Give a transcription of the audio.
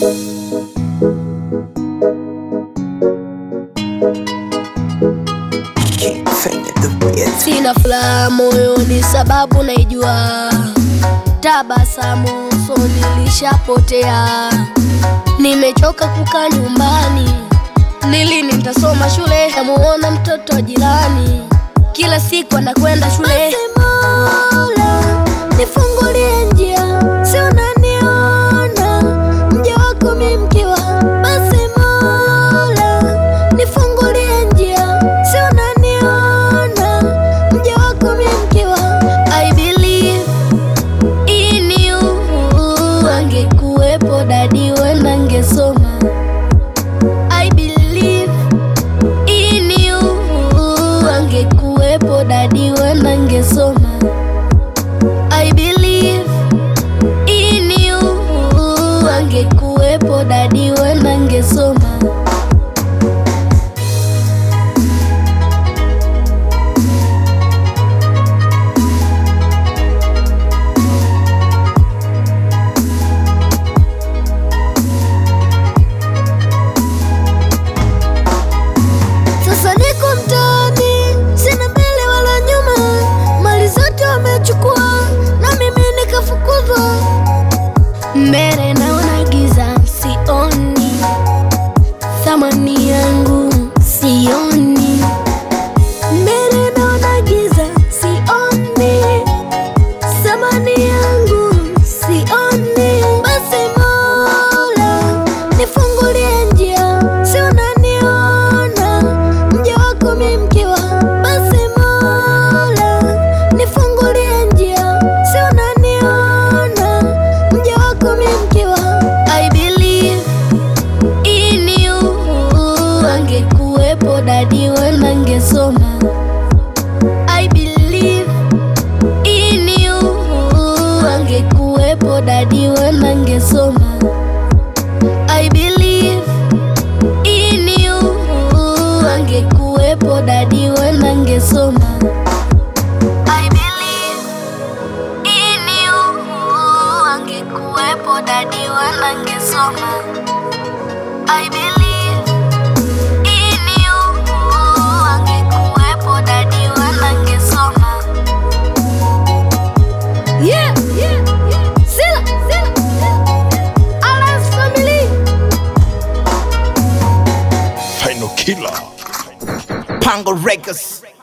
Sina furaha moyoni sababu naijua, tabasamu usoni lishapotea. Nimechoka kukaa nyumbani, ni lini nitasoma shule? Namuona mtoto wa jirani kila siku anakwenda shule. Mola, nifungulie njia, si unaniona mja wako mimi mkiwa. Basi Mola, nifungulie njia, si unaniona mja wako mimi mkiwa. I believe in you, angekuwepo dadi wenda ngesoma. I believe in you, angekuwepo dadi wenda ngesoma. I believe in you, angekuwepo dadi wenda ngesoma. Sasa niko mtaani, sina mbele wala nyuma, mali zote wamechukua na mimi nikafukuzwa. Mbele naona giza, sioni thamani yangu, sioni. Mbele naona giza, sioni thamani yangu, sioni. Basi Mola, nifungulie njia, si unaniona mja wako mimi mkiwa. Basi Mola, nifungulie njia, si unaniona mja wako mimi mkiwa. I believe in you, angekuwepo dadi wenda ngesoma. I believe in you, angekuwepo dadi wenda ngesoma. I believe in you, angekuwepo dadi wenda ngesoma. I believe in you, angekuwepo dadi wenda ngesoma. I believe in you, angekuwepo dadi wenda ngesoma. Yeah, yeah, yeah. Sila. Alas family. Final Killer Pango Records.